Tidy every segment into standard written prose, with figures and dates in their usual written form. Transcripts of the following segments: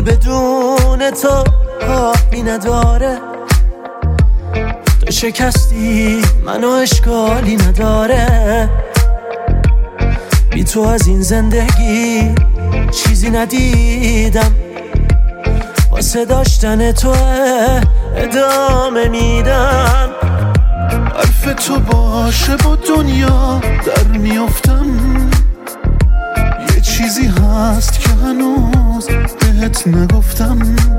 بدون تو حالی نداره، تو شکستی منو اشکالی نداره، بی تو از این زندگی چیزی ندیدم، واسه داشتن تو ادامه میدم. حرف تو باشه با دنیا در میافتم، یه چیزی هست که هنوز بهت نگفتم،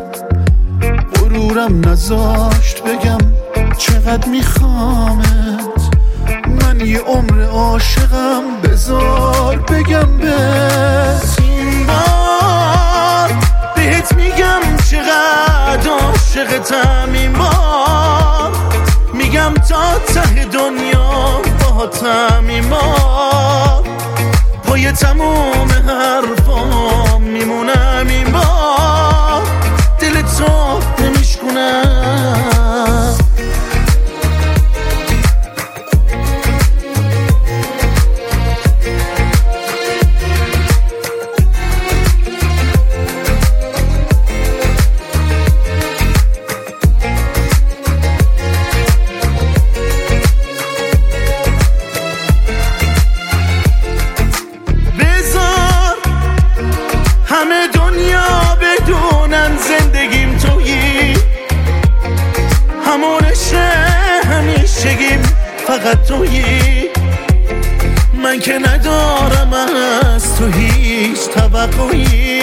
غرورم نذاشت بگم چقدر میخوامت، من یه عمر عاشقم، بذار بگم بهت. این بار بهت میگم چقدر عاشقتم، این بار میگم تا ته دنیا باهاتم، این بار پای تموم حرفام میمونم، این بار دل تو نمیشکنم. همه دنیا بدونن زندگیم تویی، همون عشق همیشگیم فقط تویی، من که ندارم از تو هیچ توقعی.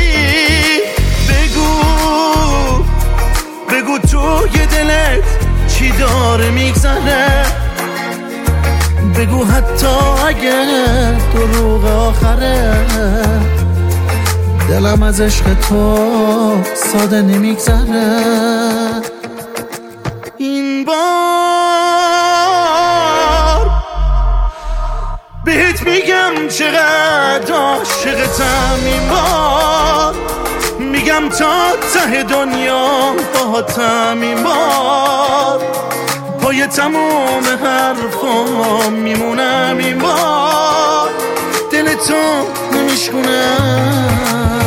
بگو توی دلت چی داره میگذره، بگو حتی اگه دروغ آخره، دلم از عشق تو ساده نمیگذره. این بار بهت میگم چقدر عاشقتم، این بار میگم تا ته دنیا باهاتم، این بار پای تموم حرفام میمونم، این بار دل تو نمیشکنم.